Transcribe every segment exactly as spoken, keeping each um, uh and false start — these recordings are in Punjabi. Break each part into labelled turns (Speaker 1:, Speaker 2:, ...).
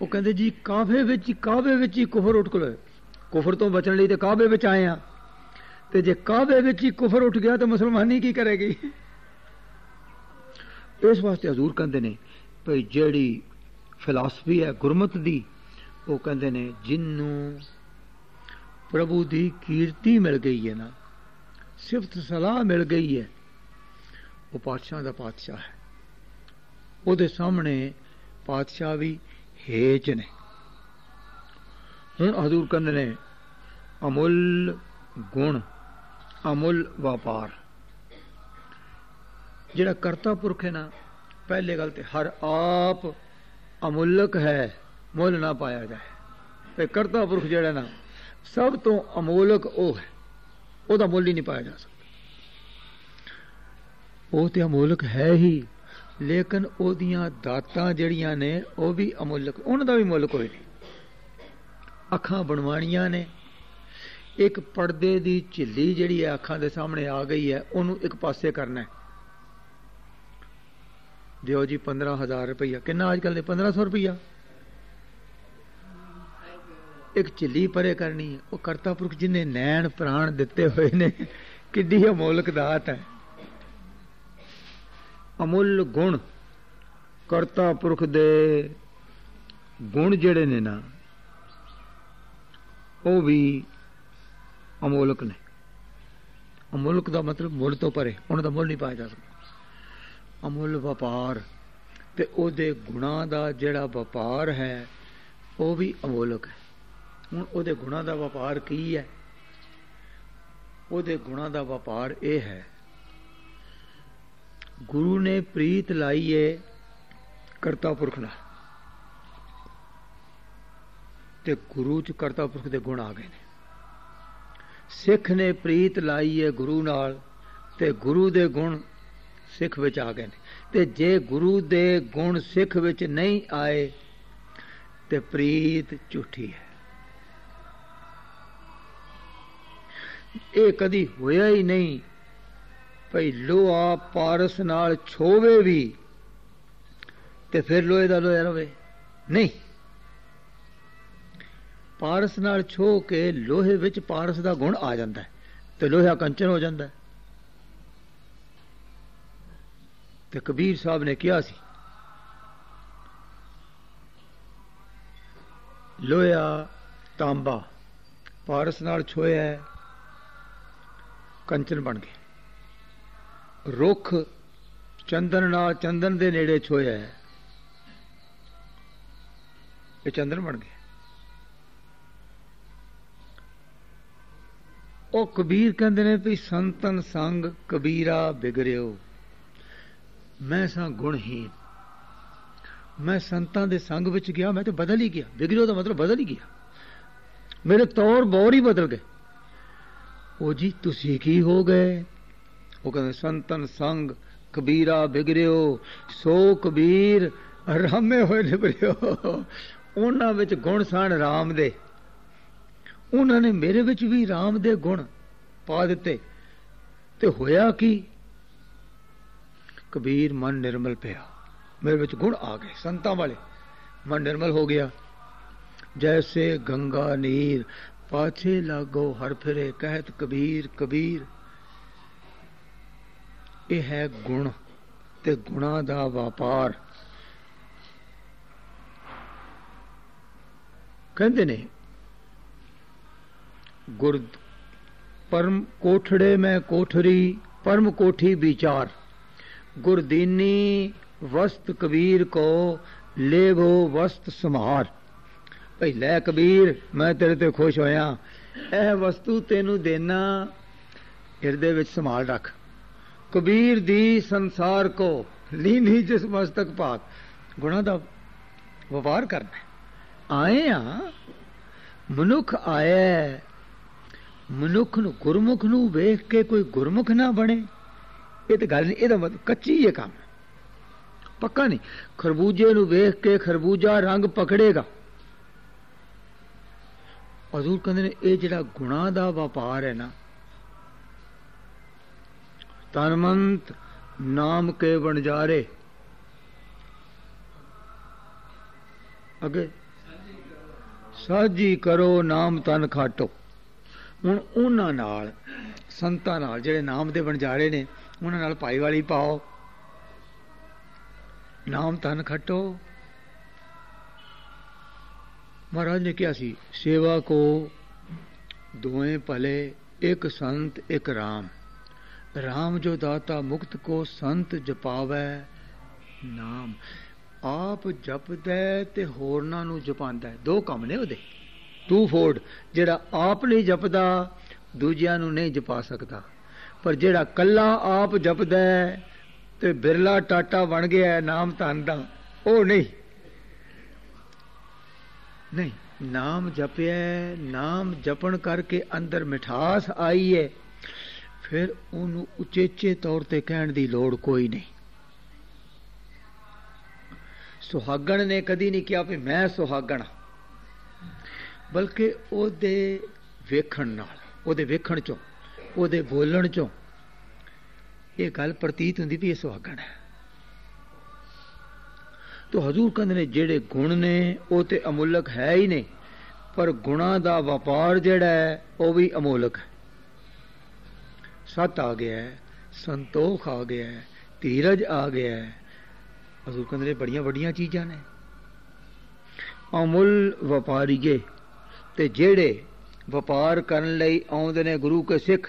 Speaker 1: ਉਹ ਕਹਿੰਦੇ ਜੀ ਕਾਬੇ ਵਿੱਚ ਕਾਬੇ ਵਿੱਚ ਹੀ ਕੁਫਰ ਉੱਠ ਖਲੋਏ। ਕੁਫਰ ਤੋਂ ਬਚਣ ਲਈ ਤੇ ਕਾਬੇ ਵਿੱਚ ਆਏ ਆ, ਤੇ ਜੇ ਕਾਬੇ ਵਿੱਚ ਹੀ ਕੁਫਰ ਉੱਠ ਗਿਆ ਤਾਂ ਮੁਸਲਮਾਨੀ ਕੀ ਕਰੇਗੀ। ਇਸ ਵਾਸਤੇ ਹਜ਼ੂਰ ਕਹਿੰਦੇ ਨੇ ਭਈ ਜਿਹੜੀ ਫਿਲਾਸਫੀ ਹੈ ਗੁਰਮਤ ਦੀ, ਉਹ ਕਹਿੰਦੇ ਨੇ ਜਿਹਨੂੰ ਪ੍ਰਭੂ ਦੀ ਕੀਰਤੀ ਮਿਲ ਗਈ ਹੈ ਨਾ, ਸਿਫਤ ਸਲਾਹ ਮਿਲ ਗਈ ਹੈ, ਉਹ ਪਾਤਸ਼ਾਹ ਦਾ ਪਾਤਸ਼ਾਹ ਹੈ। ਉਹਦੇ ਸਾਹਮਣੇ ਪਾਤਸ਼ਾਹ ਵੀ ਹੇਜ ਨੇ। ਹੁਣ ਹਜ਼ੂਰ ਕਹਿੰਦੇ ਨੇ ਅਮੁੱਲ ਗੁਣ ਅਮੁੱਲ ਵਪਾਰ। ਜਿਹੜਾ ਕਰਤਾ ਪੁਰਖ ਹੈ ਨਾ, ਪਹਿਲੇ ਗੱਲ ਤੇ ਹਰ ਆਪ ਅਮੁੱਲਕ ਹੈ, ਮੁੱਲ ਨਾ ਪਾਇਆ ਜਾਏ। ਤੇ ਕਰਤਾ ਪੁਰਖ ਜਿਹੜਾ ਨਾ ਸਭ ਤੋਂ ਅਮੋਲਕ ਉਹ ਹੈ, ਉਹਦਾ ਮੁੱਲ ਹੀ ਨਹੀਂ ਪਾਇਆ ਜਾ ਸਕਦਾ। ਉਹ ਤੇ ਅਮੋਲਕ ਹੈ ਹੀ, ਲੇਕਿਨ ਉਹਦੀਆਂ ਦਾਤਾਂ ਜਿਹੜੀਆਂ ਨੇ ਉਹ ਵੀ ਅਮੋਲਕ, ਉਹਨਾਂ ਦਾ ਵੀ ਮੁੱਲ ਕੋਈ ਨਹੀਂ। ਅੱਖਾਂ ਬਣਵਾਣੀਆਂ ਨੇ, ਇੱਕ ਪਰਦੇ ਦੀ ਝਿੱਲੀ ਜਿਹੜੀ ਹੈ ਅੱਖਾਂ ਦੇ ਸਾਹਮਣੇ ਆ ਗਈ ਹੈ, ਉਹਨੂੰ ਇੱਕ ਪਾਸੇ ਕਰਨਾ ਹੈ। ਦਿਓ ਜੀ ਪੰਦਰਾਂ ਹਜ਼ਾਰ ਰੁਪਈਆ, ਕਿੰਨਾ ਅੱਜ ਕੱਲ੍ਹ ਦੇ ਪੰਦਰਾਂ ਸੌ ਰੁਪਈਆ, ਇੱਕ ਝਿੱਲੀ ਪਰੇ ਕਰਨੀ ਹੈ। ਉਹ ਕਰਤਾ ਪੁਰਖ ਜਿਹਨੇ ਨੈਣ ਪ੍ਰਾਣ ਦਿੱਤੇ ਹੋਏ ਨੇ, ਕਿੱਡੀ ਅਮੋਲਕ ਦਾਤ ਹੈ। ਅਮੁੱਲ ਗੁਣ, ਕਰਤਾ ਪੁਰਖ ਦੇ ਗੁਣ ਜਿਹੜੇ ਨੇ ਨਾ, ਉਹ ਵੀ ਅਮੋਲਕ ਨੇ। ਅਮੋਲਕ ਦਾ ਮਤਲਬ ਮੁੱਲ ਤੋਂ ਪਰੇ, ਉਹਨਾਂ ਦਾ ਮੁੱਲ ਨਹੀਂ ਪਾਇਆ ਜਾ ਸਕਦਾ। ਅਮੁੱਲ ਵਪਾਰ, ਤੇ ਉਹਦੇ ਗੁਣਾਂ ਦਾ ਜਿਹੜਾ ਵਪਾਰ ਹੈ ਉਹ ਵੀ ਅਮੋਲਕ ਹੈ। ਹੁਣ ਉਹਦੇ ਗੁਣਾਂ ਦਾ ਵਪਾਰ ਕੀ ਹੈ? ਉਹਦੇ ਗੁਣਾਂ ਦਾ ਵਪਾਰ ਇਹ ਹੈ, ਗੁਰੂ ਨੇ ਪ੍ਰੀਤ ਲਾਈ ਏ ਕਰਤਾ ਪੁਰਖ ਨਾਲ, ਤੇ ਗੁਰੂ ਚ ਕਰਤਾ ਪੁਰਖ ਦੇ ਗੁਣ ਆ ਗਏ ਨੇ। ਸਿੱਖ ਨੇ ਪ੍ਰੀਤ ਲਾਈ ਏ ਗੁਰੂ ਨਾਲ, ਤੇ ਗੁਰੂ ਦੇ ਗੁਣ ਸਿੱਖ ਵਿੱਚ ਆ ਗਏ ਨੇ। ਤੇ ਜੇ ਗੁਰੂ ਦੇ ਗੁਣ ਸਿੱਖ ਵਿੱਚ ਨਹੀਂ ਆਏ ਤੇ ਪ੍ਰੀਤ ਝੂਠੀ ਹੈ। ਇਹ ਕਦੀ ਹੋਇਆ ਹੀ ਨਹੀਂ ਭਈ ਲੋਹਾ ਪਾਰਸ ਨਾਲ ਛੋਵੇ ਵੀ ਤੇ ਫਿਰ ਲੋਹੇ ਦਾ ਲੋਹਾ ਰਵੇ, ਨਹੀਂ। ਪਾਰਸ ਨਾਲ ਛੋ ਕੇ ਲੋਹੇ ਵਿੱਚ ਪਾਰਸ ਦਾ ਗੁਣ ਆ ਜਾਂਦਾ ਹੈ, ਤੇ ਲੋਹਾ ਕੰਚਨ ਹੋ ਜਾਂਦਾ ਹੈ। ਤੇ ਕਬੀਰ ਸਾਹਿਬ ਨੇ ਕਿਹਾ ਸੀ, ਲੋਹਾ ਤਾਂਬਾ ਪਾਰਸ ਨਾਲ ਛੋਇਆ ਕੰਚਨ ਬਣ ਗਏ। ਰੁੱਖ ਚੰਦਨ ਨਾਲ ਚੰਦਨ ਦੇ ਨੇੜੇ ਛੋਇਆ, ਇਹ ਚੰਦਨ ਬਣ ਗਏ। ਉਹ ਕਬੀਰ ਕਹਿੰਦੇ ਨੇ ਵੀ ਸੰਤਨ ਸੰਗ ਕਬੀਰਾ ਬਿਗੜਿਓ, ਮੈਂ ਸਾਂ ਗੁਣਹੀਨ, ਮੈਂ ਸੰਤਾਂ ਦੇ ਸੰਗ ਵਿੱਚ ਗਿਆ, ਮੈਂ ਤੇ ਬਦਲ ਹੀ ਗਿਆ। ਬਿਗੜਿਓ ਦਾ ਮਤਲਬ ਬਦਲ ਹੀ ਗਿਆ, ਮੇਰੇ ਤੌਰ ਬੌਰ ਹੀ ਬਦਲ ਗਏ। ਉਹ ਜੀ ਤੁਸੀਂ ਕੀ ਹੋ ਗਏ? ਉਹ ਕਹਿੰਦੇ ਸੰਤਨ ਸੰਗ ਕਬੀਰਾ ਬਿਗੜਿਓ, ਸੋ ਕਬੀਰ ਰਾਮੇ ਹੋਏ ਨਿਬਰਿਓ। ਉਹਨਾਂ ਵਿੱਚ ਗੁਣ ਸਨ ਰਾਮ ਦੇ, ਉਹਨਾਂ ਨੇ ਮੇਰੇ ਵਿੱਚ ਵੀ ਰਾਮ ਦੇ ਗੁਣ ਪਾ ਦਿੱਤੇ। ਤੇ ਹੋਇਆ ਕੀ? ਕਬੀਰ ਮਨ ਨਿਰਮਲ ਪਿਆ, ਮੇਰੇ ਵਿੱਚ ਗੁਣ ਆ ਗਏ ਸੰਤਾਂ ਵਾਲੇ, ਮਨ ਨਿਰਮਲ ਹੋ ਗਿਆ। ਜੈਸੇ ਗੰਗਾ ਨੀਰ ਪਾਛੇ ਲਾਗੋ ਹਰ ਫਿਰੇ, ਕਹਿਤ ਕਬੀਰ ਕਬੀਰ। ਇਹ ਹੈ ਗੁਣ ਤੇ ਗੁਣਾਂ ਦਾ ਵਪਾਰ। ਕਹਿੰਦੇ ਨੇ ਗੁਰ ਪਰਮ ਕੋਠੜੇ ਮੈਂ ਕੋਠਰੀ, ਪਰਮ ਕੋਠੀ ਵਿਚਾਰ, ਗੁਰਦੀਨੀ ਵਸਤ ਕਬੀਰ ਕੋ ਲੇਵੋ ਵਸਤ ਸਮਾਰ। ਭਈ ਲੈ ਕਬੀਰ, ਮੈਂ ਤੇਰੇ ਤੇ ਖੁਸ਼ ਹੋਇਆ, ਇਹ ਵਸਤੂ ਤੈਨੂੰ ਦੇਣਾ, ਹਿਰਦੇ ਵਿੱਚ ਸੰਭਾਲ ਰੱਖ। ਕਬੀਰ ਦੀ ਸੰਸਾਰ ਕੋ ਲੀਨੀ ਜਿਸ ਮਸਤਕ ਭਾਗ, ਗੁਣਾਂ ਦਾ ਵਪਾਰ ਕਰਨਾ। ਆਏ ਆ ਮਨੁੱਖ ਆਇਆ, ਮਨੁੱਖ ਨੂੰ ਗੁਰਮੁਖ ਨੂੰ ਵੇਖ ਕੇ ਕੋਈ ਗੁਰਮੁਖ ਨਾ ਬਣੇ, ਇਹ ਤੇ ਗੱਲ ਨਹੀਂ। ਇਹਦਾ ਮਤਲਬ ਕੱਚੀ ਇਹ ਕੰਮ, ਪੱਕਾ ਨਹੀਂ। ਖਰਬੂਜੇ ਨੂੰ ਵੇਖ ਕੇ ਖਰਬੂਜਾ ਰੰਗ ਪਕੜੇਗਾ। ਹਜ਼ੂਰ ਕਹਿੰਦੇ ਨੇ ਇਹ ਜਿਹੜਾ ਗੁਣਾਂ ਦਾ ਵਪਾਰ ਹੈ ਨਾ, ਤਨਮੰਤ ਨਾਮ ਕੇ ਵਣਜਾਰੇ। ਅੱਗੇ ਸਾਜੀ ਕਰੋ ਨਾਮ ਤਨ ਖਾਟੋ। ਹੁਣ ਉਹਨਾਂ ਨਾਲ ਸੰਤਾਂ ਨਾਲ ਜਿਹੜੇ ਨਾਮ ਦੇ ਵਣਜਾਰੇ ਨੇ ਉਹਨਾਂ ਨਾਲ ਭਾਈਵਾਲੀ ਪਾਓ, ਨਾਮ ਤਨ ਖੱਟੋ। ਮਹਾਰਾਜ ਨੇ ਕਿਹਾ ਸੀ ਸੇਵਾ ਕੋ ਦੋਵੇਂ ਭਲੇ, ਇੱਕ ਸੰਤ ਇੱਕ ਰਾਮ। ਰਾਮ ਜੋ ਦਾਤਾ ਮੁਕਤ ਕੋ, ਸੰਤ ਜਪਾਵੈ ਨਾਮ। ਆਪ ਜਪਦਾ ਤੇ ਹੋਰਨਾਂ ਨੂੰ ਜਪਾਂਦਾ। ਦੋ ਕੰਮ ਨੇ ਉਹਦੇ, ਟੂ ਫੋਲਡ। ਜਿਹੜਾ ਆਪ ਨਹੀਂ ਜਪਦਾ ਦੂਜਿਆਂ ਨੂੰ ਨਹੀਂ ਜਪਾ ਸਕਦਾ, ਪਰ ਜਿਹੜਾ ਕੱਲਾ ਆਪ ਜਪਦਾ ਤੇ ਬਿਰਲਾ ਟਾਟਾ ਬਣ ਗਿਆ ਨਾਮ ਧਨ ਦਾ, ਉਹ ਨਹੀਂ। ਨਹੀਂ, ਨਾਮ ਜਪਿਆ, ਨਾਮ ਜਪਣ ਕਰਕੇ ਅੰਦਰ ਮਿਠਾਸ ਆਈ ਹੈ, ਫਿਰ ਉਹਨੂੰ ਉਚੇਚੇ ਤੌਰ ਤੇ ਕਹਿਣ ਦੀ ਲੋੜ ਕੋਈ ਨਹੀਂ। ਸੁਹਾਗਣ ਨੇ ਕਦੀ ਨਹੀਂ ਕਿਹਾ ਵੀ ਮੈਂ ਸੁਹਾਗਣ, ਬਲਕਿ ਉਹਦੇ ਵੇਖਣ ਨਾਲ, ਉਹਦੇ ਵੇਖਣ ਚੋਂ, ਉਹਦੇ ਬੋਲਣ ਚੋਂ ਇਹ ਗੱਲ ਪ੍ਰਤੀਤ ਹੁੰਦੀ ਵੀ ਇਹ ਸੁਹਾਗਣ ਹੈ। ਤੋ ਹਜ਼ੂਰ ਕਹਿੰਦੇ ਨੇ ਜਿਹੜੇ ਗੁਣ ਨੇ ਉਹ ਤੇ ਅਮੁੱਲਕ ਹੈ ਹੀ ਨੇ, ਪਰ ਗੁਣਾਂ ਦਾ ਵਪਾਰ ਜਿਹੜਾ ਹੈ ਉਹ ਵੀ ਅਮੋਲਕ ਹੈ। ਸਤ ਆ ਗਿਆ ਹੈ, ਸੰਤੋਖ ਆ ਗਿਆ ਹੈ, ਧੀਰਜ ਆ ਗਿਆ ਹੈ। ਹਜ਼ੂਰ ਕਹਿੰਦੇ ਨੇ ਬੜੀਆਂ ਵੱਡੀਆਂ ਚੀਜ਼ਾਂ ਨੇ। ਅਮੁੱਲ ਵਪਾਰੀਏ, ਤੇ ਜਿਹੜੇ ਵਪਾਰ ਕਰਨ ਲਈ ਆਉਂਦੇ ਨੇ ਗੁਰੂ ਕੇ ਸਿੱਖ,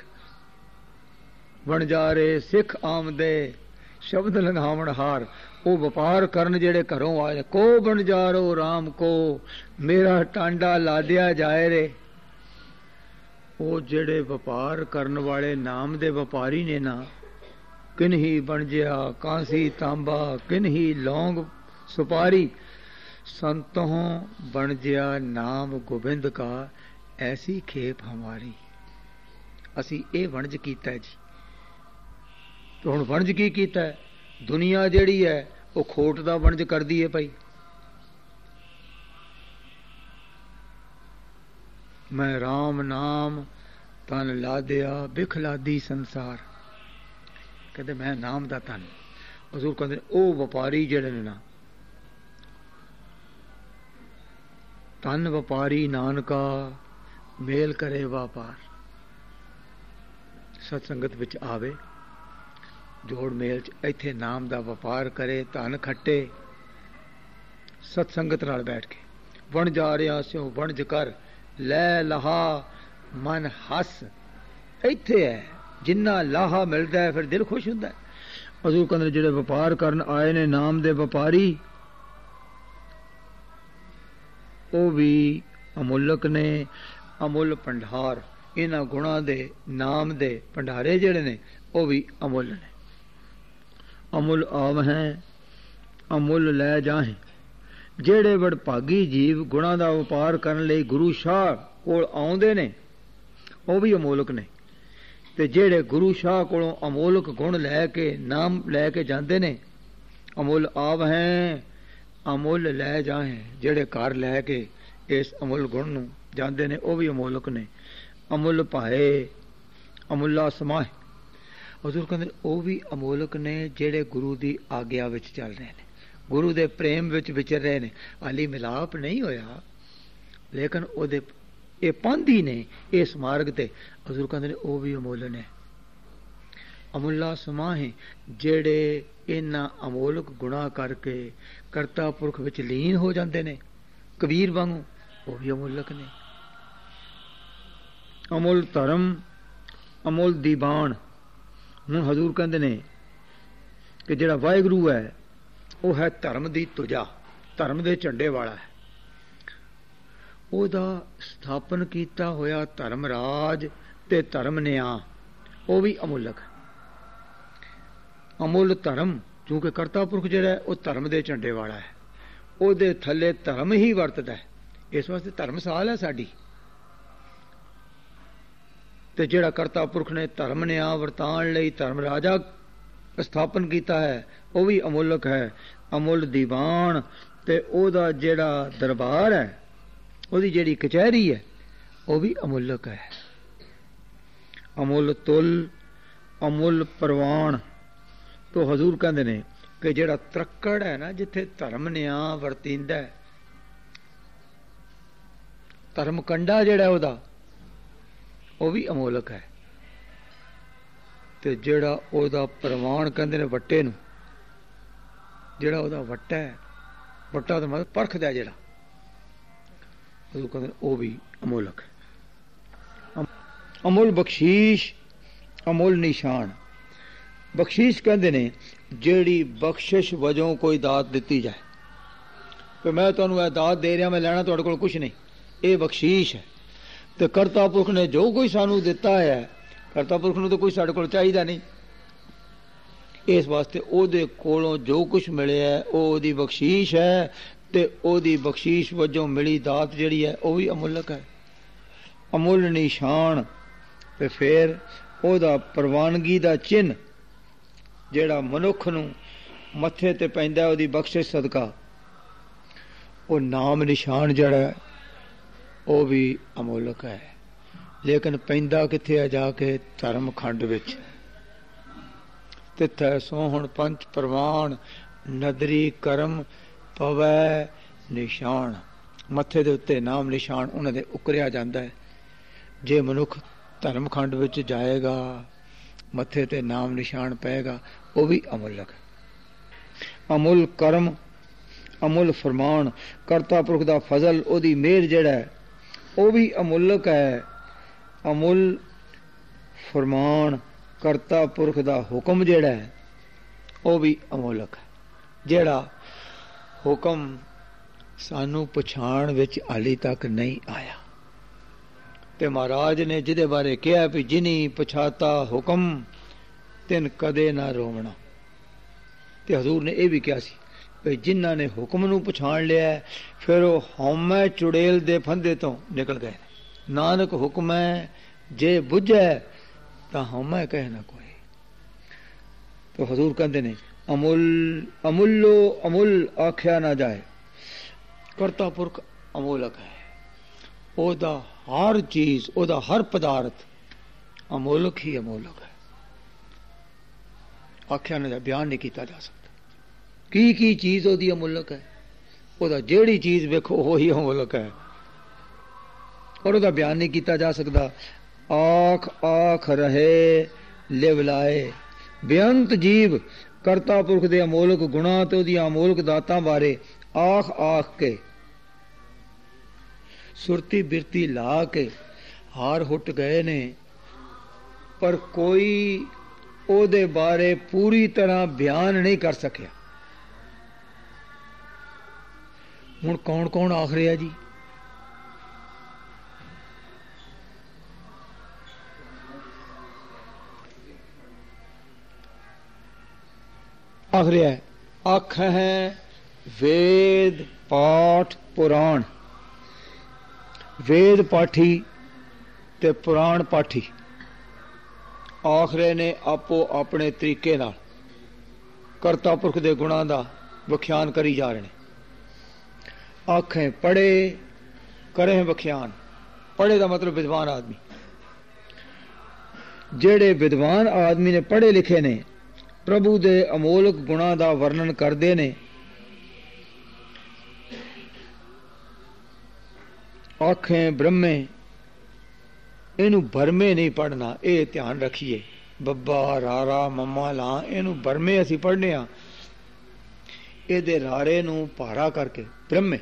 Speaker 1: ਵਣਜਾਰੇ ਸਿੱਖ ਆਮਦੇ ਸ਼ਬਦ ਲੰਘਾਵਣ ਹਾਰ। ਉਹ ਵਪਾਰ ਕਰਨ ਜਿਹੜੇ ਘਰੋਂ ਆਏ, ਕੋ ਵਣਜਾਰੋ ਰਾਮ ਕੋ, ਮੇਰਾ ਟਾਂਡਾ ਲਾਦਿਆ ਜਾਏ ਰੇ। ਉਹ ਜਿਹੜੇ ਵਪਾਰ ਕਰਨ ਵਾਲੇ ਨਾਮ ਦੇ ਵਪਾਰੀ ਨੇ ਨਾ, ਕਿਨਹੀ ਬਣਜਿਆ ਕਾਂਸੀ ਤਾਂਬਾ, ਕਿਨਹੀ ਲੌਂਗ ਸੁਪਾਰੀ, ਸੰਤੋਂ ਬਣਜਿਆ ਨਾਮ ਗੋਬਿੰਦ ਕਾ, ਐਸੀ ਖੇਪ ਹਮਾਰੀ। ਅਸੀਂ ਇਹ ਵਣਜ ਕੀਤਾ ਜੀ। ਤੇ ਹੁਣ ਵਣਜ ਕੀ ਕੀਤਾ? ਦੁਨੀਆ ਜਿਹੜੀ ਹੈ ਉਹ ਖੋਟ ਦਾ ਵਣਜ ਕਰਦੀ ਹੈ ਭਾਈ। ਮੈਂ ਰਾਮ ਨਾਮ ਤਨ ਲਾਦਿਆ, ਬਿਖ ਲਾਦੀ ਸੰਸਾਰ। ਕਹਿੰਦੇ ਮੈਂ ਨਾਮ ਦਾ ਤਨ। ਹਜ਼ੂਰ ਕਹਿੰਦੇ ਉਹ ਵਪਾਰੀ ਜਿਹੜੇ ਨੇ ਨਾ, ਤਨ ਵਪਾਰੀ ਨਾਨਕਾ ਮੇਲ ਕਰੇ ਵਪਾਰ। ਸਤ ਸੰਗਤ ਵਿੱਚ ਆਵੇ, ਜੋੜ ਮੇਲ ਚ ਇੱਥੇ ਨਾਮ ਦਾ ਵਪਾਰ ਕਰੇ, ਧਨ ਖੱਟੇ ਸਤ ਸੰਗਤ ਨਾਲ ਬੈਠ ਕੇ। ਵਣ ਜਾ ਰਿਹਾ ਸਿਓ ਵਣਜ ਕਰ, ਲੈ ਲਹਾ ਮਨ ਹੱਸ। ਇੱਥੇ ਹੈ ਜਿੰਨਾ ਲਾਹਾ ਮਿਲਦਾ ਹੈ ਫਿਰ ਦਿਲ ਖੁਸ਼ ਹੁੰਦਾ ਹੈ। ਹਜ਼ੂਰ ਕਹਿੰਦੇ ਜਿਹੜੇ ਵਪਾਰ ਕਰਨ ਆਏ ਨੇ ਨਾਮ ਦੇ ਵਪਾਰੀ, ਉਹ ਵੀ ਅਮੁੱਲਕ ਨੇ। ਅਮੁੱਲ ਭੰਡਾਰ, ਇਹਨਾਂ ਗੁਣਾਂ ਦੇ ਨਾਮ ਦੇ ਭੰਡਾਰੇ ਜਿਹੜੇ ਨੇ ਉਹ ਵੀ ਅਮੁੱਲ ਨੇ। ਅਮੁੱਲ ਆਵ ਹੈ ਅਮੁੱਲ ਲੈ ਜਾਹੇ। ਜਿਹੜੇ ਵਡਭਾਗੀ ਜੀਵ ਗੁਣਾਂ ਦਾ ਵਪਾਰ ਕਰਨ ਲਈ ਗੁਰੂ ਸ਼ਾਹ ਕੋਲ ਆਉਂਦੇ ਨੇ ਉਹ ਵੀ ਅਮੋਲਕ ਨੇ, ਤੇ ਜਿਹੜੇ ਗੁਰੂ ਸ਼ਾਹ ਕੋਲੋਂ ਅਮੋਲਕ ਗੁਣ ਲੈ ਕੇ ਨਾਮ ਲੈ ਕੇ ਜਾਂਦੇ ਨੇ, ਅਮੁੱਲ ਆਵ ਹੈ ਅਮੁੱਲ ਲੈ ਜਾਹੇ। ਜਿਹੜੇ ਘਰ ਲੈ ਕੇ ਇਸ ਅਮੁੱਲ ਗੁਣ ਨੂੰ ਜਾਂਦੇ ਨੇ ਉਹ ਵੀ ਅਮੋਲਕ ਨੇ। ਅਮੁੱਲ ਭਾਏ ਅਮੁੱਲਾ ਸਮਾਏ। ਹਜ਼ੂਰ ਕਹਿੰਦੇ ਉਹ ਵੀ ਅਮੋਲਕ ਨੇ ਜਿਹੜੇ ਗੁਰੂ ਦੀ ਆਗਿਆ ਵਿੱਚ ਚੱਲ ਰਹੇ ਨੇ, ਗੁਰੂ ਦੇ ਪ੍ਰੇਮ ਵਿੱਚ ਵਿਚਰ ਰਹੇ ਨੇ। ਹਾਲੀ ਮਿਲਾਪ ਨਹੀਂ ਹੋਇਆ, ਲੇਕਿਨ ਉਹਦੇ ਇਹ ਪਾਂਧੀ ਨੇ ਇਸ ਮਾਰਗ ਤੇ। ਹਜ਼ੂਰ ਕਹਿੰਦੇ ਨੇ ਉਹ ਵੀ ਅਮੋਲ ਨੇ। ਅਮੁੱਲਾ ਸਮਾਹੇ, ਜਿਹੜੇ ਇਹਨਾਂ ਅਮੋਲਕ ਗੁਣਾ ਕਰਕੇ ਕਰਤਾ ਪੁਰਖ ਵਿੱਚ ਲੀਨ ਹੋ ਜਾਂਦੇ ਨੇ ਕਬੀਰ ਵਾਂਗੂ, ਉਹ ਵੀ ਅਮੋਲਕ ਨੇ। ਅਮੁੱਲ ਧਰਮ ਅਮੁੱਲ ਦੀਵਾਨ। ਹੁਣ ਹਜ਼ੂਰ ਕਹਿੰਦੇ ਨੇ ਕਿ ਜਿਹੜਾ ਵਾਹਿਗੁਰੂ ਹੈ ਉਹ ਹੈ ਧਰਮ ਦੀ ਤੁਜਾ, ਧਰਮ ਦੇ ਝੰਡੇ ਵਾਲਾ ਹੈ। ਉਹਦਾ ਸਥਾਪਨ ਕੀਤਾ ਹੋਇਆ ਧਰਮ ਰਾਜ ਤੇ ਧਰਮ ਨਿਆਂ, ਉਹ ਵੀ ਅਮੁੱਲਕ ਹੈ। ਅਮੁੱਲ ਧਰਮ, ਕਿਉਂਕਿ ਕਰਤਾ ਪੁਰਖ ਜਿਹੜਾ ਹੈ ਉਹ ਧਰਮ ਦੇ ਝੰਡੇ ਵਾਲਾ ਹੈ, ਉਹਦੇ ਥੱਲੇ ਧਰਮ ਹੀ ਵਰਤਦਾ ਹੈ। ਇਸ ਵਾਸਤੇ ਧਰਮਸਾਲ ਹੈ ਸਾਡੀ। ਤੇ ਜਿਹੜਾ ਕਰਤਾ ਪੁਰਖ ਨੇ ਧਰਮ ਨਿਆਂ ਵਰਤਾਉਣ ਲਈ ਧਰਮ ਰਾਜਾ ਸਥਾਪਨ ਕੀਤਾ ਹੈ ਉਹ ਵੀ ਅਮੁੱਲਕ ਹੈ। ਅਮੁੱਲ ਦੀਵਾਨ, ਤੇ ਉਹਦਾ ਜਿਹੜਾ ਦਰਬਾਰ ਹੈ, ਉਹਦੀ ਜਿਹੜੀ ਕਚਹਿਰੀ ਹੈ ਉਹ ਵੀ ਅਮੁੱਲਕ ਹੈ। ਅਮੁੱਲ ਤੁਲ ਅਮੁੱਲ ਪ੍ਰਵਾਨ। ਤੋਂ ਹਜ਼ੂਰ ਕਹਿੰਦੇ ਨੇ ਕਿ ਜਿਹੜਾ ਤਰੱਕੜ ਹੈ ਨਾ, ਜਿੱਥੇ ਧਰਮ ਨਿਆਂ ਵਰਤੀਂਦਾ, ਧਰਮ ਕੰਡਾ ਜਿਹੜਾ ਉਹਦਾ ਉਹ ਵੀ ਅਮੋਲਕ ਹੈ। ਤੇ ਜਿਹੜਾ ਉਹਦਾ ਪ੍ਰਮਾਣ ਕਹਿੰਦੇ ਨੇ ਵੱਟੇ ਨੂੰ, ਜਿਹੜਾ ਉਹਦਾ ਵੱਟਾ ਹੈ, ਵੱਟਾ ਤਾਂ ਮਤਲਬ ਪਰਖਦਾ ਜਿਹੜਾ, ਉਹ ਕਹਿੰਦੇ ਉਹ ਵੀ ਅਮੋਲਕ ਹੈ। ਅਮੁੱਲ ਬਖਸ਼ੀਸ਼, ਅਮੁੱਲ ਨਿਸ਼ਾਨ। ਬਖਸ਼ੀਸ਼ ਕਹਿੰਦੇ ਨੇ ਜਿਹੜੀ ਬਖਸ਼ਿਸ਼ ਵਜੋਂ ਕੋਈ ਦਾਤ ਦਿੱਤੀ ਜਾਏ, ਕਿ ਮੈਂ ਤੁਹਾਨੂੰ ਇਹ ਦਾਤ ਦੇ ਰਿਹਾ, ਮੈਂ ਲੈਣਾ ਤੁਹਾਡੇ ਕੋਲ ਕੁਛ ਨਹੀਂ, ਇਹ ਬਖਸ਼ੀਸ਼ ਹੈ। ਤੇ ਕਰਤਾ ਪੁਰਖ ਨੇ ਜੋ ਕੋਈ ਸਾਨੂੰ ਦਿੱਤਾ ਹੈ, ਕਰਤਾ ਪੁਰਖ ਨੂੰ ਤਾਂ ਕੋਈ ਸਾਡੇ ਕੋਲ ਚਾਹੀਦਾ ਨਹੀਂ, ਇਸ ਵਾਸਤੇ ਉਹਦੇ ਕੋਲੋਂ ਜੋ ਕੁਛ ਮਿਲਿਆ ਉਹ ਉਹਦੀ ਬਖਸ਼ੀਸ਼ ਹੈ। ਤੇ ਉਹਦੀ ਬਖਸ਼ੀਸ਼ ਵਜੋਂ ਮਿਲੀ ਦਾਤ ਜਿਹੜੀ ਹੈ ਉਹ ਵੀ ਅਮੁੱਲਕ ਹੈ। ਅਮੁੱਲ ਨਿਸ਼ਾਨ। ਤੇ ਫਿਰ ਉਹਦਾ ਪ੍ਰਵਾਨਗੀ ਦਾ ਚਿੰਨ੍ਹ ਜਿਹੜਾ ਮਨੁੱਖ ਨੂੰ ਮੱਥੇ ਤੇ ਪੈਂਦਾ ਉਹਦੀ ਬਖਸ਼ਿਸ਼ ਸਦਕਾ, ਉਹ ਨਾਮ ਨਿਸ਼ਾਨ ਜਿਹੜਾ ਉਹ ਵੀ ਅਮੋਲਕ ਹੈ। ਲੇਕਿਨ ਪੈਂਦਾ ਕਿੱਥੇ ਆ? ਜਾ ਕੇ ਧਰਮ ਖੰਡ ਵਿੱਚ। ਤਿੱਥੈ ਸੋਹਣ ਪੰਚ ਪ੍ਰਵਾਨ, ਨਦਰੀ ਕਰਮ ਪਵੈ ਨਿਸ਼ਾਨ। ਮੱਥੇ ਦੇ ਉੱਤੇ ਨਾਮ ਨਿਸ਼ਾਨ ਉਹਨਾਂ ਦੇ ਉਕਰਿਆ ਜਾਂਦਾ ਹੈ। ਜੇ ਮਨੁੱਖ ਧਰਮ ਖੰਡ ਵਿੱਚ ਜਾਏਗਾ, ਮੱਥੇ ਤੇ ਨਾਮ ਨਿਸ਼ਾਨ ਪਏਗਾ, ਉਹ ਵੀ ਅਮੁੱਲਕ ਹੈ। ਅਮੁੱਲ ਕਰਮ, ਅਮੁੱਲ ਫਰਮਾਨ। ਕਰਤਾ ਪੁਰਖ ਦਾ ਫਜ਼ਲ, ਉਹਦੀ ਮਿਹਰ ਜਿਹੜਾ ਹੈ ਉਹ ਵੀ ਅਮੁੱਲਕ ਹੈ। ਅਮੁੱਲ ਫਰਮਾਨ। ਕਰਤਾ ਪੁਰਖ ਦਾ ਹੁਕਮ ਜਿਹੜਾ ਹੈ ਉਹ ਵੀ ਅਮੋਲਕ ਹੈ। ਜਿਹੜਾ ਹੁਕਮ ਸਾਨੂੰ ਪਛਾਣ ਵਿੱਚ ਹਾਲੇ ਤੱਕ ਨਹੀਂ ਆਇਆ, ਤੇ ਮਹਾਰਾਜ ਨੇ ਜਿਹਦੇ ਬਾਰੇ ਕਿਹਾ ਵੀ ਜਿਨੀ ਪਛਾਤਾ ਹੁਕਮ ਤਿਨ ਕਦੇ ਨਾ ਰੋਵਣਾ, ਤੇ ਹਜ਼ੂਰ ਨੇ ਇਹ ਵੀ ਕਿਹਾ ਸੀ ਵੀ ਜਿਨ੍ਹਾਂ ਨੇ ਹੁਕਮ ਨੂੰ ਪਛਾਣ ਲਿਆ ਫਿਰ ਉਹ ਹਉਮੈ ਚੁੜੇਲ ਦੇ ਫੰਦੇ ਤੋਂ ਨਿਕਲ ਗਏ। ਨਾਨਕ ਹੁਕਮ ਹੈ ਜੇ ਬੁੱਝੈ ਤਾਂ ਹਉਮੈ ਕਹਿ ਨਾ ਕੋਈ। ਤੇ ਹਜ਼ੂਰ ਕਹਿੰਦੇ ਨੇ ਅਮੁੱਲ ਅਮੁੱਲੋ ਅਮੁੱਲ ਆਖਿਆ ਨਾ ਜਾਏ। ਕਰਤਾ ਪੁਰਖ ਅਮੋਲਕ ਹੈ। ਉਹਦਾ ਹਰ ਚੀਜ਼, ਉਹਦਾ ਹਰ ਪਦਾਰਥ ਅਮੋਲਕ ਹੀ ਅਮੋਲਕ ਹੈ। ਆਖਿਆ ਨਾ ਜਾਏ, ਬਿਆਨ ਨਹੀਂ ਕੀਤਾ ਜਾ ਸਕਦਾ ਕੀ ਕੀ ਚੀਜ਼ ਉਹਦੀ ਅਮੋਲਕ ਹੈ। ਉਹਦਾ ਜਿਹੜੀ ਚੀਜ਼ ਵੇਖੋ ਉਹੀ ਅਮੋਲਕ ਹੈ, ਔਰ ਉਹਦਾ ਬਿਆਨ ਨਹੀਂ ਕੀਤਾ ਜਾ ਸਕਦਾ। ਆਖ ਆਖ ਰਹੇ ਲਿਵ ਲਾਏ। ਬੇਅੰਤ ਜੀਵ ਕਰਤਾ ਪੁਰਖ ਦੇ ਅਮੋਲਕ ਗੁਣਾ ਤੇ ਉਹਦੀਆਂ ਅਮੋਲਕ ਦਾਤਾਂ ਬਾਰੇ ਆਖ ਆਖ ਕੇ, ਸੁਰਤੀ ਬਿਰਤੀ ਲਾ ਕੇ ਹਾਰ ਹੁੱਟ ਗਏ ਨੇ, ਪਰ ਕੋਈ ਉਹਦੇ ਬਾਰੇ ਪੂਰੀ ਤਰ੍ਹਾਂ ਬਿਆਨ ਨਹੀਂ ਕਰ ਸਕਿਆ। ਹੁਣ ਕੌਣ ਕੌਣ ਆਖ ਰਿਹਾ ਜੀ? ਆਖ ਰਿਹਾ ਹੈ, ਆਖ ਹੈ ਵੇਦ ਪਾਠ ਪੁਰਾਣ। ਵੇਦ ਪਾਠੀ ਤੇ ਪੁਰਾਣ ਪਾਠੀ ਆਖ ਰਹੇ ਨੇ ਆਪੋ ਆਪਣੇ ਤਰੀਕੇ ਨਾਲ ਕਰਤਾ ਪੁਰਖ ਦੇ ਗੁਣਾਂ ਦਾ ਵਿਖਿਆਨ ਕਰੀ ਜਾ ਰਹੇ ਨੇ। ਆਖੇ ਪੜ੍ਹੇ ਕਰੇ ਵਿਖਿਆਨ। ਪੜ੍ਹੇ ਦਾ ਮਤਲਬ ਵਿਦਵਾਨ ਆਦਮੀ। ਜਿਹੜੇ ਵਿਦਵਾਨ ਆਦਮੀ ਨੇ, ਪੜ੍ਹੇ ਲਿਖੇ ਨੇ, ਪ੍ਰਭੂ ਦੇ ਅਮੋਲਕ ਗੁਣਾਂ ਦਾ ਵਰਣਨ ਕਰਦੇ ਨੇ। ਆਖੇ ਬ੍ਰਹਮੇ, ਇਹਨੂੰ ਬਰਮੇ ਨਹੀਂ ਪੜ੍ਹਨਾ, ਇਹ ਧਿਆਨ ਰੱਖੀਏ। ਬੱਬਾ ਰਾਰਾ ਮੰਮਾ ਲਾਂ, ਇਹਨੂੰ ਬਰਮੇ ਅਸੀਂ ਪੜ੍ਹਨੇ ਆ, ਇਹਦੇ ਰਾਰੇ ਨੂੰ ਭਾਰਾ ਕਰਕੇ ਬ੍ਰਹਮੇ।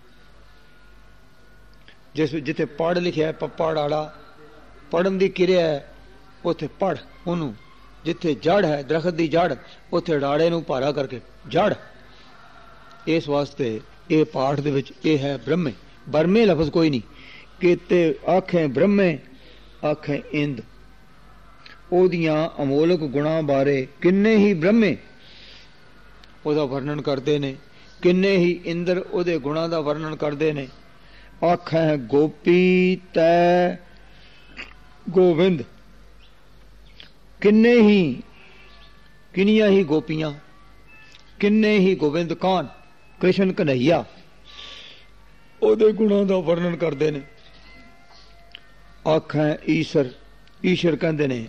Speaker 1: ਜਿਸ ਜਿੱਥੇ ਪੜ੍ਹ ਲਿਖਿਆ ਪੱਪਾ ਡਾੜਾ, ਪੜ੍ਹਨ ਦੀ ਕਿਰਿਆ ਹੈ, ਉੱਥੇ ਪੜ੍ਹ ਉਹਨੂੰ। ਜਿੱਥੇ ਜੜ ਹੈ, ਦਰਖਤ ਦੀ ਜੜ, ਉੱਥੇ ਡਾੜੇ ਨੂੰ ਭਾਰਾ ਕਰਕੇ ਜੜ। ਇਸ ਵਾਸਤੇ ਇਹ ਪਾਠ ਦੇ ਵਿੱਚ ਇਹ ਹੈ ਬ੍ਰਹਮੇ। ਬਰਮੇ ਲਫ਼ਜ਼ ਕੋਈ ਨਹੀਂ। ਕੀਤੇ ਆਖੇ ਬ੍ਰਹਮੇ, ਆਖੇ ਇੰਦ। ਉਹਦੀਆਂ ਅਮੋਲਕ ਗੁਣਾਂ ਬਾਰੇ ਕਿੰਨੇ ਹੀ ਬ੍ਰਹਮੇ ਉਹਦਾ ਵਰਣਨ ਕਰਦੇ ਨੇ, ਕਿੰਨੇ ਹੀ ਇੰਦਰ ਉਹਦੇ ਗੁਣਾਂ ਦਾ ਵਰਣਨ ਕਰਦੇ ਨੇ। ਆਖੇ ਗੋਪੀ ਤੈ ਗੋਵਿੰਦ। ਕਿੰਨੇ ਹੀ, ਕਿੰਨੀਆਂ ਹੀ ਗੋਪੀਆਂ, ਕਿੰਨੇ ਹੀ ਗੋਬਿੰਦ ਕੌਣ? ਕ੍ਰਿਸ਼ਨ ਕਨਈਆ, ਉਹਦੇ ਗੁਣਾਂ ਦਾ ਵਰਣਨ ਕਰਦੇ ਨੇ। ਆਖੇ ਈਸ਼ਰ। ਈਸ਼ਰ ਕਹਿੰਦੇ ਨੇ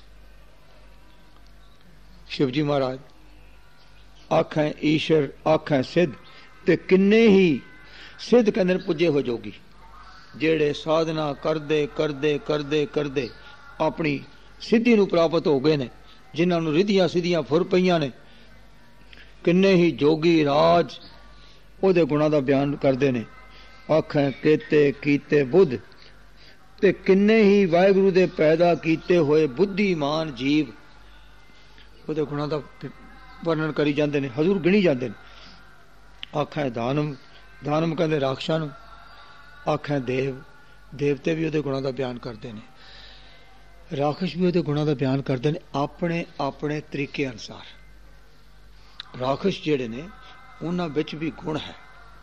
Speaker 1: ਸ਼ਿਵਜੀ ਮਹਾਰਾਜ। ਆਖੇ ਈਸ਼ਰ, ਆਖੇ ਸਿੱਧ। ਤੇ ਕਿੰਨੇ ਹੀ ਸਿੱਧ ਕਹਿੰਦੇ ਨੇ ਪੁੱਜੇ ਹੋ ਜੋਗੀ। ਜਿਹੜੇ ਸਾਧਨਾ ਕਰਦੇ ਕਰਦੇ ਕਰਦੇ ਕਰਦੇ ਆਪਣੀ ਸਿੱਧੀ ਨੂੰ ਪ੍ਰਾਪਤ ਹੋ ਗਏ ਨੇ, ਜਿਨ੍ਹਾਂ ਨੂੰ ਰਿਧੀਆਂ ਸਿੱਧੀਆਂ ਫੁਰ ਪਈਆਂ ਨੇ। ਕਿੰਨੇ ਹੀ ਜੋਗੀ ਰਾਜ ਉਹਦੇ ਗੁਣਾਂ ਦਾ ਬਿਆਨ ਕਰਦੇ ਨੇ। ਆਖਾਂ ਕੇਤੇ ਕੀਤੇ ਬੁੱਧ, ਤੇ ਕਿੰਨੇ ਹੀ ਵਾਹਿਗੁਰੂ ਦੇ ਪੈਦਾ ਕੀਤੇ ਹੋਏ ਬੁੱਧੀਮਾਨ ਜੀਵ ਉਹਦੇ ਗੁਣਾਂ ਦਾ ਵਰਣਨ ਕਰੀ ਜਾਂਦੇ ਨੇ, ਹਜ਼ੂਰ ਗਿਣੀ ਜਾਂਦੇ ਨੇ। ਆਖਾਂ ਦਾਨਮ, ਦਾਨਮ ਕਹਿੰਦੇ ਰਾਖਸ਼ਾਂ ਨੂੰ। ਆਖਾਂ ਦੇਵ, ਦੇਵਤੇ ਵੀ ਉਹਦੇ ਗੁਣਾਂ ਦਾ ਬਿਆਨ ਕਰਦੇ ਨੇ। ਰਾਖਸ਼ ਵੀ ਉਹਦੇ ਗੁਣਾਂ ਦਾ ਬਿਆਨ ਕਰਦੇ ਨੇ ਆਪਣੇ ਆਪਣੇ ਤਰੀਕੇ ਅਨੁਸਾਰ। ਰਾਖਸ਼ ਜਿਹੜੇ ਨੇ ਉਹਨਾਂ ਵਿੱਚ ਵੀ ਗੁਣ ਹੈ,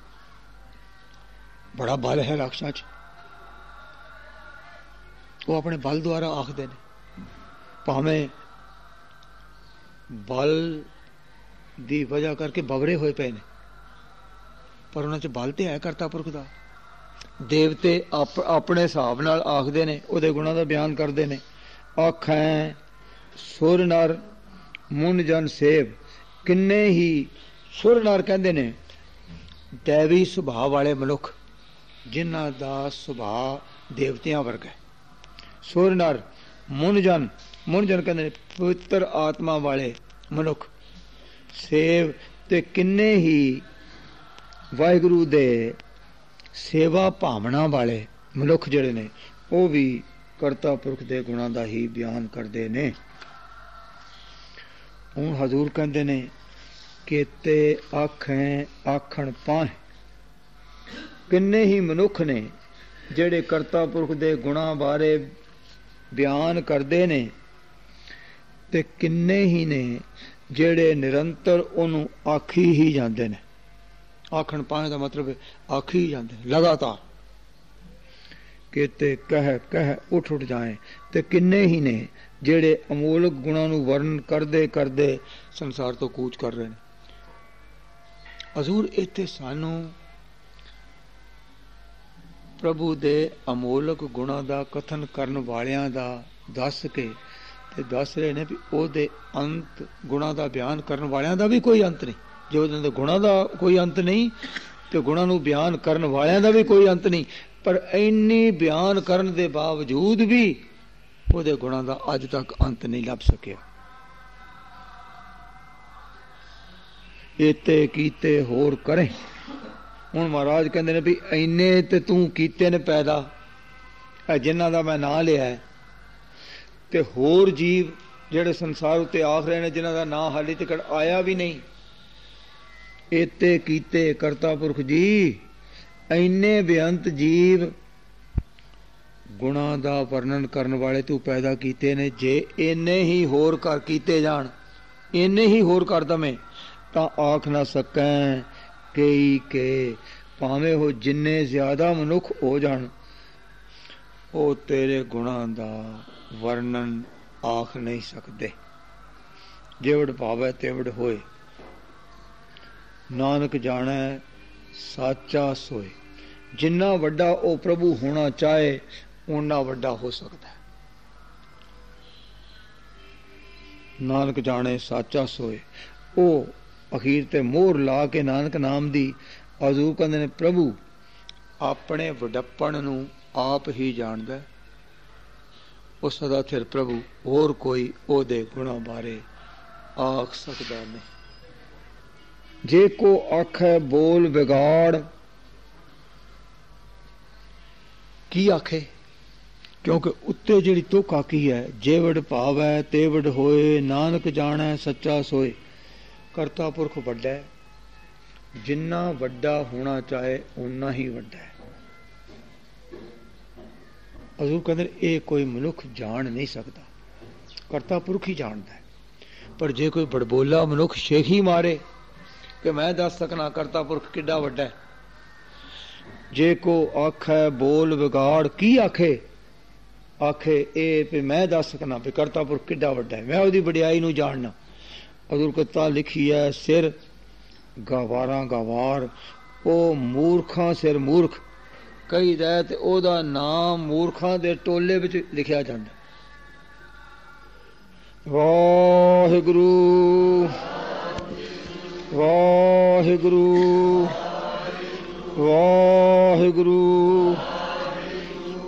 Speaker 1: ਬੜਾ ਬਲ ਹੈ ਰਾਖਸ਼ਾਂ 'ਚ। ਉਹ ਆਪਣੇ ਬਲ ਦੁਆਰਾ ਆਖਦੇ ਨੇ, ਭਾਵੇਂ ਬਲ ਦੀ ਵਜ੍ਹਾ ਕਰਕੇ ਬਵਰੇ ਹੋਏ ਪਏ ਨੇ, ਪਰ ਉਹਨਾਂ 'ਚ ਬਲ ਤੇ ਹੈ ਕਰਤਾ ਪੁਰਖ ਦਾ। ਦੇਵਤੇ ਆਪ ਆਪਣੇ ਹਿਸਾਬ ਨਾਲ ਆਖਦੇ ਨੇ, ਉਹਦੇ ਗੁਣਾਂ ਦਾ ਬਿਆਨ ਕਰਦੇ ਨੇ। ਆਖਾਂ ਸੁਰ ਨਰ ਮੁਨ ਜਨ ਸੇਵ, ਕਿੰਨੇ ਹੀ ਸੁਰ ਨਰ ਕਹਿੰਦੇ ਨੇ ਦੈਵੀ ਸੁਭਾਅ ਵਾਲੇ ਮਨੁੱਖ, ਜਿਨ੍ਹਾਂ ਦਾ ਸੁਭਾਅ ਦੇਵਤਿਆਂ ਵਰਗਾ ਹੈ। ਸੁਰ ਨਰ ਮੁਨ ਜਨ, ਮੁਨ ਜਨ ਕਹਿੰਦੇ ਨੇ ਪਵਿੱਤਰ ਆਤਮਾ ਵਾਲੇ ਮਨੁੱਖ। ਸੇਵ, ਤੇ ਕਿੰਨੇ ਹੀ ਵਾਹਿਗੁਰੂ ਦੇ ਸੇਵਾ ਭਾਵਨਾ ਵਾਲੇ ਮਨੁੱਖ ਜਿਹੜੇ ਨੇ, ਉਹ ਵੀ ਕਰਤਾ ਪੁਰਖ ਦੇ ਗੁਣਾਂ ਦਾ ਹੀ ਬਿਆਨ ਕਰਦੇ ਨੇ। ਹੁਣ ਹਜ਼ੂਰ ਕਹਿੰਦੇ ਨੇ ਕੇਤੇ ਆਖੈਂ ਆਖਣ ਪਾਹ, ਕਿੰਨੇ ਹੀ ਮਨੁੱਖ ਨੇ ਜਿਹੜੇ ਕਰਤਾ ਪੁਰਖ ਦੇ ਗੁਣਾਂ ਬਾਰੇ ਬਿਆਨ ਕਰਦੇ ਨੇ, ਤੇ ਕਿੰਨੇ ਹੀ ਨੇ ਜਿਹੜੇ ਨਿਰੰਤਰ ਉਹਨੂੰ ਆਖੀ ਹੀ ਜਾਂਦੇ ਨੇ। ਆਖਣ ਪਾਹ ਦਾ ਮਤਲਬ ਆਖੀ ਹੀ ਜਾਂਦੇ ਲਗਾਤਾਰ। ਕੇਤੇ ਕਹਿ ਕਹਿ ਉੱਠ ਉੱਠ ਜਾਏ, ਤੇ ਕਿੰਨੇ ਹੀ ਨੇ ਜਿਹੜੇ ਅਮੋਲਕ ਗੁਣਾਂ ਨੂੰ ਵਰਣਨ ਕਰਦੇ ਕਰਦੇ ਸੰਸਾਰ ਤੋਂ ਕੂਚ ਕਰ ਰਹੇ ਨੇ। ਹਜ਼ੂਰ ਇੱਥੇ ਸਾਨੂੰ ਪ੍ਰਭੂ ਦੇ ਅਮੋਲਕ ਗੁਣਾਂ ਦਾ ਕਥਨ ਕਰਨ ਵਾਲਿਆਂ ਦਾ ਦੱਸ ਕੇ ਤੇ ਦੱਸ ਰਹੇ ਨੇ ਵੀ ਉਹਦੇ ਅੰਤ, ਗੁਣਾਂ ਦਾ ਬਿਆਨ ਕਰਨ ਵਾਲਿਆਂ ਦਾ ਵੀ ਕੋਈ ਅੰਤ ਨਹੀਂ। ਜੇ ਉਹਨਾਂ ਦੇ ਗੁਣਾਂ ਦਾ ਕੋਈ ਅੰਤ ਨਹੀਂ ਤੇ ਗੁਣਾਂ ਨੂੰ ਬਿਆਨ ਕਰਨ ਵਾਲਿਆਂ ਦਾ ਵੀ ਕੋਈ ਅੰਤ ਨਹੀਂ, ਪਰ ਇੰਨੀ ਬਿਆਨ ਕਰਨ ਦੇ ਬਾਵਜੂਦ ਵੀ ਉਹਦੇ ਗੁਣਾਂ ਦਾ ਅੱਜ ਤੱਕ ਅੰਤ ਨਹੀਂ ਲੱਭ ਸਕਿਆ। ਇਤੇ ਕੀਤੇ ਹੋਰ ਕਰੇ। ਹੁਣ ਮਹਾਰਾਜ ਕਹਿੰਦੇ ਨੇ ਵੀ ਇੰਨੇ ਤੇ ਤੂੰ ਕੀਤੇ ਨੇ ਪੈਦਾ, ਜਿਨ੍ਹਾਂ ਦਾ ਮੈਂ ਨਾਂ ਲਿਆ, ਤੇ ਹੋਰ ਜੀਵ ਜਿਹੜੇ ਸੰਸਾਰ ਉੱਤੇ ਆਖ ਰਹੇ ਨੇ, ਜਿਨ੍ਹਾਂ ਦਾ ਨਾਂ ਹਾਲੇ ਤੱਕ ਆਇਆ ਵੀ ਨਹੀਂ। ਇਤੇ ਕੀਤੇ ਕਰਤਾ ਪੁਰਖ ਜੀ, ਇੰਨੇ ਬੇਅੰਤ ਜੀਵ ਗੁਣਾਂ ਦਾ ਵਰਣਨ ਕਰਨ ਵਾਲੇ ਤੂੰ ਪੈਦਾ ਕੀਤੇ ਨੇ। ਜੇ ਇੰਨੇ ਹੀ ਹੋਰ ਕਰ ਕੀਤੇ ਜਾਣ, ਇੰਨੇ ਹੀ ਹੋਰ ਕਰ ਦਵੇਂ, ਤਾਂ ਆਖ ਨਾ ਸਕੈਂ ਕਈ ਕੇ, ਭਾਵੇਂ ਉਹ ਜਿੰਨੇ ਜ਼ਿਆਦਾ ਮਨੁੱਖ ਹੋ ਜਾਣ, ਉਹ ਤੇਰੇ ਗੁਣਾਂ ਦਾ ਵਰਣਨ ਆਖ ਨਹੀਂ ਸਕਦੇ। ਜਿਵੜ ਭਾਵੈ ਤਿਵੜ ਹੋਏ, ਨਾਨਕ ਜਾਣੈ ਸਾਚਾ ਸੋਏ। ਜਿੰਨਾ ਵੱਡਾ ਉਹ ਪ੍ਰਭੂ ਹੋਣਾ ਚਾਹੇ, ਓਨਾ ਵੱਡਾ ਹੋ ਸਕਦਾ ਹੈ। ਨਾਨਕ ਜਾਣੇ ਸਾਚਾ ਸੋਏ। ਉਹ ਅਖੀਰ ਤੇ ਮੋਹਰ ਲਾ ਕੇ ਨਾਨਕ ਨਾਮ ਦੀ ਹਜ਼ੂਰ ਕਹਿੰਦੇ ਨੇ ਪ੍ਰਭੂ ਆਪਣੇ ਵੱਡਪਣ ਨੂੰ ਆਪ ਹੀ ਜਾਣਦਾ। ਉਹ ਸਦਾ ਥਿਰ ਪ੍ਰਭੂ, ਹੋਰ ਕੋਈ ਉਹਦੇ ਗੁਣਾਂ ਬਾਰੇ ਆਖ ਸਕਦਾ ਨਹੀਂ। ਜੇ ਕੋ ਆਖੈ ਬੋਲ ਵਿਗਾੜ, ਕੀ ਆਖੇ? ਕਿਉਂਕਿ ਉੱਤੇ ਜਿਹੜੀ ਤੁਕ ਆਖੀ ਹੈ, ਜੇਵੜ ਭਾਵੈ ਤੇਵੜ ਹੋਏ, ਨਾਨਕ ਜਾਣੈ ਸੱਚਾ ਸੋਏ। ਕਰਤਾ ਪੁਰਖ ਵੱਡਾ ਹੈ, ਜਿੰਨਾ ਵੱਡਾ ਹੋਣਾ ਚਾਹੇ ਓਨਾ ਹੀ ਵੱਡਾ ਹੈ। ਹਜ਼ੂਰ ਕਹਿੰਦੇ ਇਹ ਕੋਈ ਮਨੁੱਖ ਜਾਣ ਨਹੀਂ ਸਕਦਾ, ਕਰਤਾ ਪੁਰਖ ਹੀ ਜਾਣਦਾ ਹੈ। ਪਰ ਜੇ ਕੋਈ ਬੜਬੋਲਾ ਮਨੁੱਖ ਸ਼ੇਖੀ ਮਾਰੇ ਕਿ ਮੈਂ ਦੱਸ ਸਕਣਾ ਕਰਤਾ ਪੁਰਖ ਕਿੱਡਾ ਵੱਡਾ ਹੈ, ਜੇ ਕੋ ਆਖੈ ਬੋਲ ਵਿਗਾੜ, ਕੀ ਆਖੇ? ਆਖੇ ਇਹ ਵੀ ਮੈਂ ਦੱਸ ਸਕਣਾ ਵੀ ਕਰਤਾ ਪੁਰਖ ਕਿੱਡਾ ਵੱਡਾ ਹੈ, ਮੈਂ ਉਹਦੀ ਵਡਿਆਈ ਨੂੰ ਜਾਣਨਾ। ਹਜ਼ੂਰ ਕਥਾ ਲਿਖੀ ਹੈ, ਸਿਰ ਗਵਾਰਾਂ ਗਵਾਰ, ਉਹ ਮੂਰਖਾਂ ਸਿਰ ਮੂਰਖ ਕਹੀਦਾ, ਤੇ ਉਹਦਾ ਨਾਮ ਮੂਰਖਾਂ ਦੇ ਟੋਲੇ ਵਿੱਚ ਲਿਖਿਆ ਜਾਂਦਾ। ਵਾਹਿਗੁਰੂ ਵਾਹਿਗੁਰੂ ਵਾਹਿਗੁਰੂ